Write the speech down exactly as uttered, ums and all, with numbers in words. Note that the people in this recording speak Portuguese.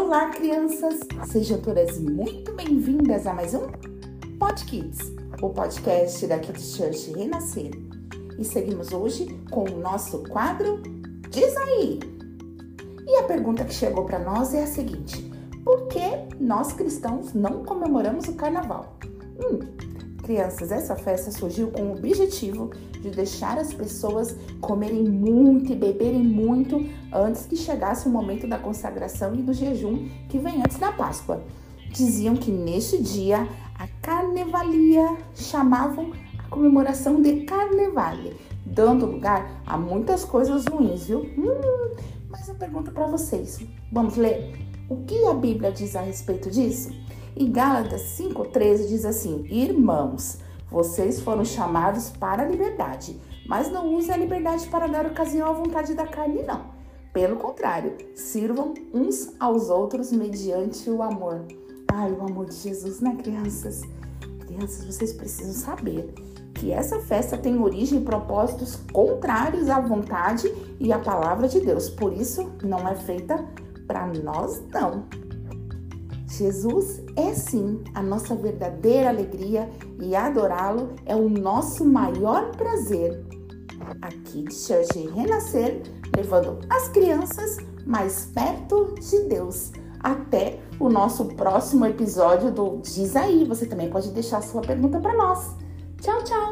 Olá, crianças! Sejam todas muito bem-vindas a mais um Pod Kids, o podcast da Kids Church Renascer. E seguimos hoje com o nosso quadro Diz Aí! E a pergunta que chegou para nós é a seguinte: por que nós cristãos não comemoramos o carnaval? Hum, crianças, essa festa surgiu com o objetivo de deixar as pessoas comerem muito e beberem muito antes que chegasse o momento da consagração e do jejum que vem antes da Páscoa. Diziam que neste dia a carnevalia chamavam a comemoração de Carnevale, dando lugar a muitas coisas ruins, viu? Hum, mas eu pergunto para vocês, vamos ler? O que a Bíblia diz a respeito disso? Em Gálatas cinco, treze diz assim: irmãos, vocês foram chamados para a liberdade, mas não usem a liberdade para dar ocasião à vontade da carne, não. Pelo contrário, sirvam uns aos outros mediante o amor. Ai, o amor de Jesus, né, crianças? Crianças, vocês precisam saber que essa festa tem origem e propósitos contrários à vontade e à palavra de Deus. Por isso, não é feita para nós, não. Jesus é sim a nossa verdadeira alegria e adorá-lo é o nosso maior prazer. Aqui de Church Renascer, levando as crianças mais perto de Deus. Até o nosso próximo episódio do Diz Aí. Você também pode deixar sua pergunta para nós. Tchau, tchau!